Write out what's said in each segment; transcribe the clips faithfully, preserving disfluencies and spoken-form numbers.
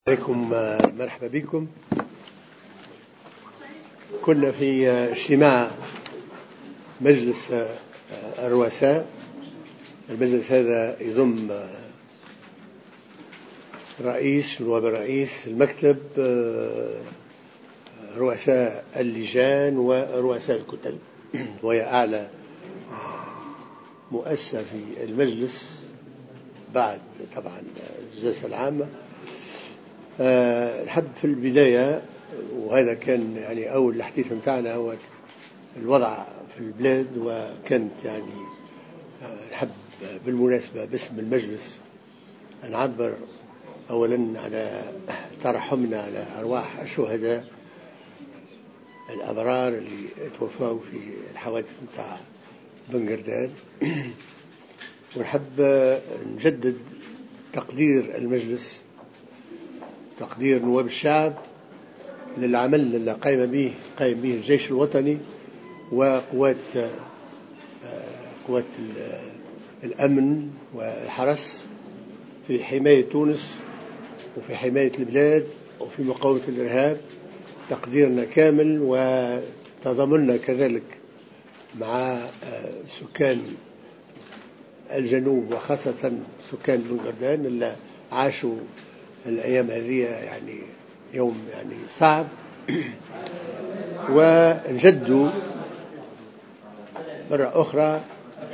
عليكم، مرحبا بكم. كنا في اجتماع مجلس الرؤساء. المجلس هذا يضم رئيس نواب الرئيس المكتب، رؤساء اللجان ورؤساء الكتل، وهي أعلى مؤسسة في المجلس بعد طبعا الجلسة العامة. نحب في البداية، وهذا كان يعني أول الحديث متاعنا هو الوضع في البلاد، وكانت يعني نحب بالمناسبة باسم المجلس نعبر أولا على ترحمنا على أرواح الشهداء الأبرار اللي توفوا في الحوادث متاع بنغردان، ونحب نجدد تقدير المجلس، تقدير نواب الشعب للعمل اللي قايم به قايم به الجيش الوطني وقوات قوات الأمن والحرس في حماية تونس وفي حماية البلاد وفي مقاومة الإرهاب. تقديرنا كامل وتضامننا كذلك مع سكان الجنوب وخاصة سكان بنغردان اللي عاشوا الأيام هذه يعني يوم يعني صعب. ونجدوا مرة أخرى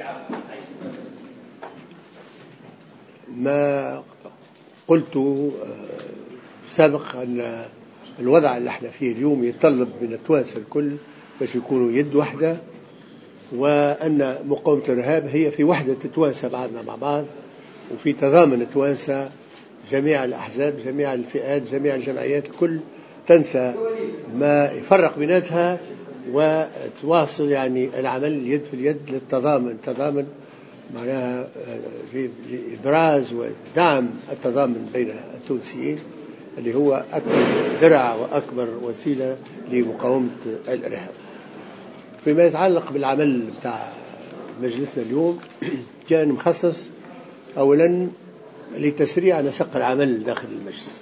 ما قلت سابقا، أن الوضع اللي احنا فيه اليوم يتطلب من التوانسة الكل باش يكونوا يد واحدة، وأن مقاومة الإرهاب هي في وحدة التوانسة بعضنا مع بعض، وفي تضامن التوانسة، جميع الأحزاب، جميع الفئات، جميع الجمعيات، الكل تنسى ما يفرق بيناتها وتواصل يعني العمل يد في اليد للتضامن. تضامن معناها إبراز ودعم التضامن بين التونسيين اللي هو أكبر درع وأكبر وسيلة لمقاومة الإرهاب. فيما يتعلق بالعمل بتاع مجلسنا اليوم، كان مخصص أولا لتسريع نسق العمل داخل المجلس،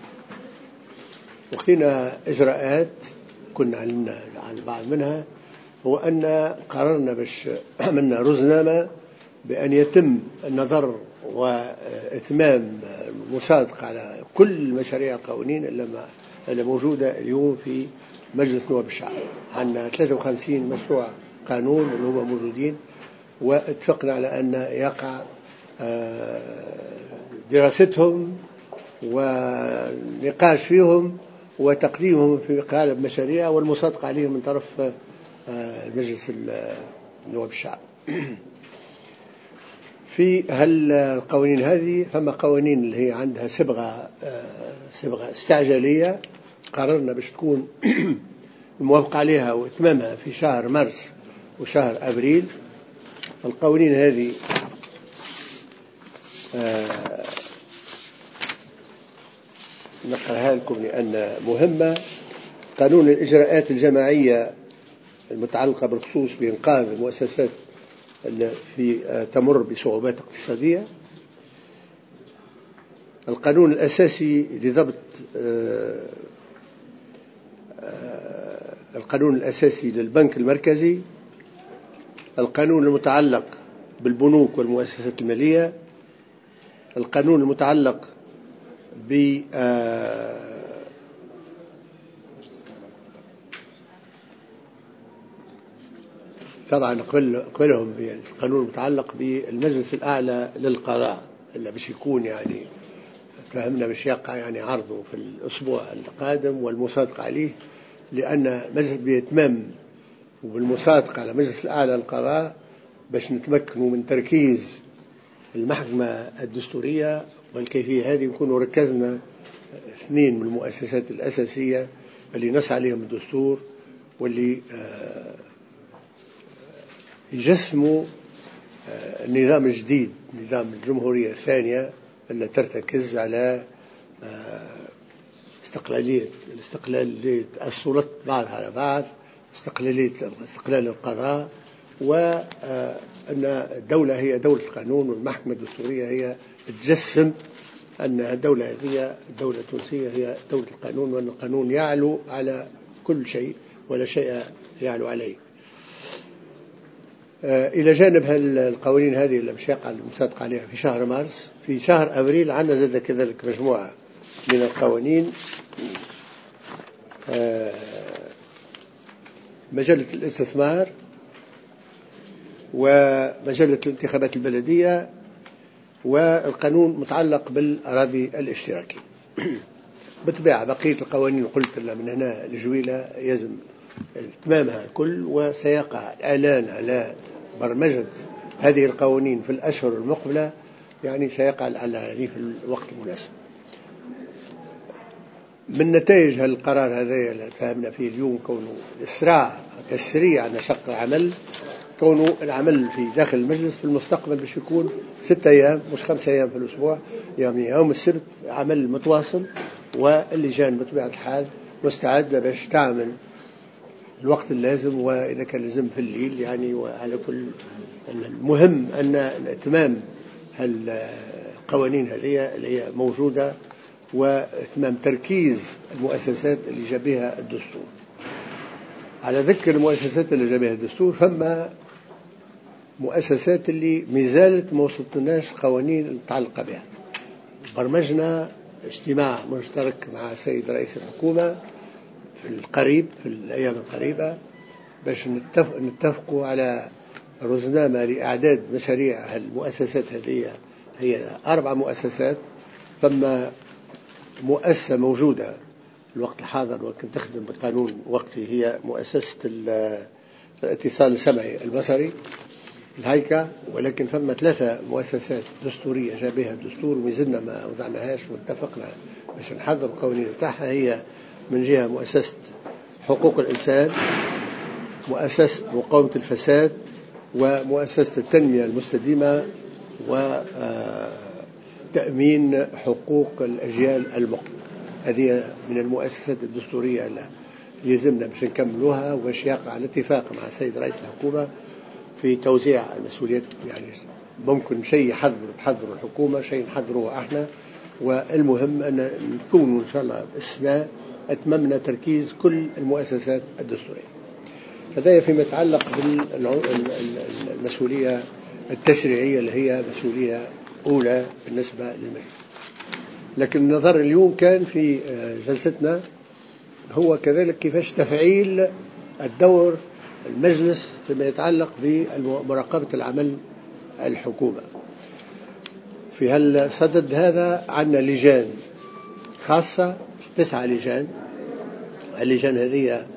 وخذنا إجراءات كنا علمنا عن بعض منها، هو أن قررنا باش عملنا رزنامة بأن يتم النظر وإتمام المصادقة على كل مشاريع القوانين اللي موجودة اليوم في مجلس نواب الشعب. عندنا ثلاثة وخمسين مشروع قانون اللي هم موجودين، واتفقنا على أن يقع دراستهم ونقاش فيهم وتقديمهم في قالب مشاريع والمصادقة عليهم من طرف المجلس نواب الشعب. في هالقوانين هذه فما قوانين اللي هي عندها صبغة صبغة استعجالية، قررنا باش تكون الموافقة عليها وإتمامها في شهر مارس وشهر أبريل. القوانين هذه نقرأها لكم لأن مهمة. قانون الإجراءات الجماعية المتعلقة بالخصوص بإنقاذ المؤسسات التي تمر بصعوبات اقتصادية. القانون الأساسي لضبط القانون الأساسي للبنك المركزي. القانون المتعلق بالبنوك والمؤسسات المالية. القانون المتعلق ب طبعا قبل قبلهم القانون المتعلق بالمجلس الأعلى للقضاء اللي باش يكون يعني فهمنا باش يقع يعني عرضه في الأسبوع القادم والمصادقة عليه، لأن مجلس بإتمام وبالمصادقة على مجلس الأعلى للقضاء باش نتمكنوا من تركيز المحكمة الدستورية، والكيفية هذه نكونوا ركزنا اثنين من المؤسسات الأساسية اللي نسعى عليهم الدستور، واللي يجسموا النظام الجديد، نظام الجمهورية الثانية اللي ترتكز على استقلالية الاستقلالية السلطات بعضها على بعض، استقلالية استقلال القضاء، وأن الدولة هي دولة القانون والمحكمة الدستورية هي تجسم أن الدولة هذه الدولة التونسية هي دولة القانون، وأن القانون يعلو على كل شيء ولا شيء يعلو عليه. إلى جانب القوانين هذه اللي مش يقع المصادقة عليها في شهر مارس، في شهر أبريل عندنا زاد كذلك مجموعة من القوانين. مجلة الاستثمار ومجلة الانتخابات البلدية والقانون متعلق بالأراضي الاشتراكية. بالطبيعة بقية القوانين قلت من هنا لجويلة يجب اتمامها الكل، وسيقع الإعلان على برمجة هذه القوانين في الأشهر المقبلة، يعني سيقع الإعلان في الوقت المناسب. من نتائج القرار هذا اللي فهمنا فيه اليوم كونه إسراع تسريع نشاط العمل، كونه العمل في داخل المجلس في المستقبل باش يكون ستة أيام مش خمسة أيام في الأسبوع، يعني يوم السبت عمل متواصل، واللجان بطبيعة الحال مستعدة باش تعمل الوقت اللازم، وإذا كان لازم في الليل يعني. وعلى كل المهم أن اتمام القوانين هذه اللي هي موجودة واتمام تركيز المؤسسات اللي جابها الدستور. على ذكر المؤسسات اللي جابها الدستور، فما مؤسسات اللي مازالت ما وصلتناش قوانين المتعلقة بها. برمجنا اجتماع مشترك مع السيد رئيس الحكومة في القريب في الأيام القريبة باش نتفق نتفقوا على رزنامة لإعداد مشاريع المؤسسات هذه. هي أربع مؤسسات. ثم مؤسسة موجودة في الوقت الحاضر وكنت تخدم بالقانون وقتي، هي مؤسسة الاتصال السمعي البصري الهيكا، ولكن ثم ثلاثة مؤسسات دستورية جابها الدستور ومازلنا ما وضعناهاش واتفقنا باش نحضر القوانين بتاعها. هي من جهة مؤسسة حقوق الإنسان، مؤسسة مقاومة الفساد، ومؤسسة التنمية المستدامة، وتأمين حقوق الأجيال المقبلة. هذه من المؤسسات الدستورية اللي يلزمنا باش نكملوها، وباش يقع الاتفاق مع السيد رئيس الحكومة في توزيع المسؤوليات. يعني ممكن شيء يحضر تحضر الحكومة، شيء نحضره احنا، والمهم أن نكون إن شاء الله السنة أتممنا تركيز كل المؤسسات الدستورية. هذا فيما يتعلق بالمسؤولية التشريعية اللي هي مسؤولية أولى بالنسبة للمجلس. لكن النظر اليوم كان في جلستنا هو كذلك كيفاش تفعيل الدور المجلس فيما يتعلق بمراقبة العمل الحكومة. في هالصدد هذا عندنا لجان خاصة، تسعة لجان. اللجان هذه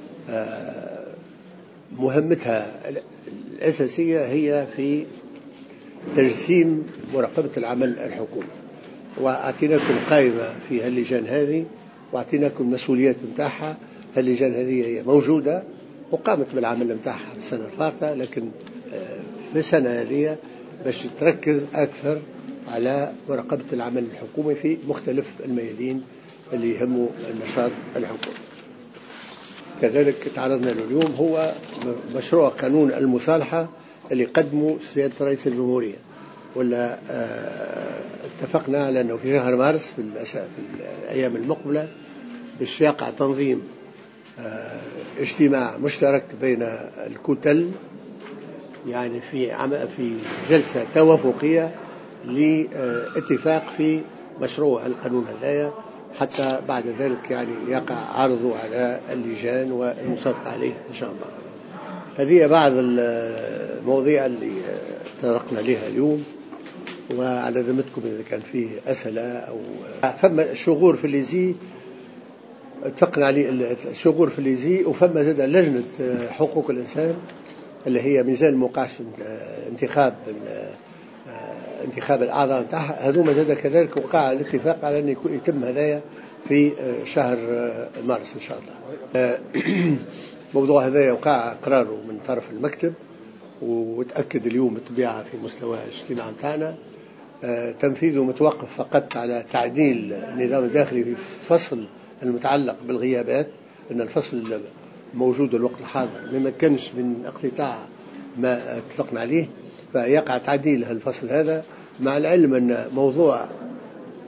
مهمتها الأساسية هي في تجسيم مراقبة العمل الحكومي، وأعطيناكم قائمة في هاللجان هذه وأعطيناكم مسؤوليات متاعها. هاللجان هذه هي موجودة وقامت بالعمل متاعها السنة الفارطة، لكن في السنة هذه باش تركز أكثر على مراقبة العمل الحكومي في مختلف الميادين اللي يهموا النشاط الحكومي. كذلك تعرضنا له اليوم هو مشروع قانون المصالحة اللي قدمه سيادة رئيس الجمهورية، ولا اتفقنا على أنه في شهر مارس في, في الأيام المقبلة باش يقع تنظيم اجتماع مشترك بين الكتل، يعني في في جلسة توافقية لاتفاق في مشروع القانون هذايا، حتى بعد ذلك يعني يقع عرضه على اللجان والمصادقة عليه إن شاء الله. هذه بعض المواضيع اللي تطرقنا لها اليوم، وعلى ذمتكم إذا كان فيه أسئلة أو فما شغور في الليزي اتفقنا عليه الشغور في الليزي. وفما زاد لجنة حقوق الإنسان اللي هي ميزان موقعش انتخاب انتخاب الأعضاء نتاعها، هذوما زاد كذلك وقع الاتفاق على أن يكون يتم هذايا في شهر مارس إن شاء الله. موضوع هذايا وقع قراره من طرف المكتب، وتأكد اليوم بالطبيعة في مستوى الاجتماع نتاعنا. تنفيذه متوقف فقط على تعديل النظام الداخلي في فصل المتعلق بالغيابات، أن الفصل موجود الوقت الحاضر ما يمكنش من اقتطاع ما اتفقنا عليه، فيقع تعديل هالفصل هذا، مع العلم أن موضوع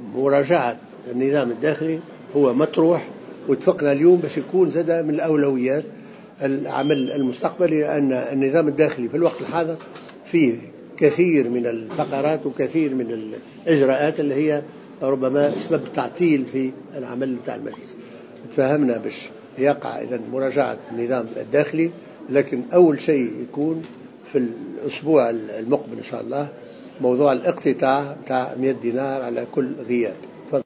مراجعة النظام الداخلي هو مطروح، واتفقنا اليوم باش يكون زاد من الأولويات العمل المستقبلي، لأن النظام الداخلي في الوقت الحاضر فيه كثير من الفقرات وكثير من الإجراءات اللي هي ربما سبب تعطيل في العمل بتاع المجلس. تفهمنا باش يقع إذن مراجعة النظام الداخلي، لكن أول شيء يكون في الأسبوع المقبل إن شاء الله موضوع الاقتطاع بتاع مئة دينار على كل غياب.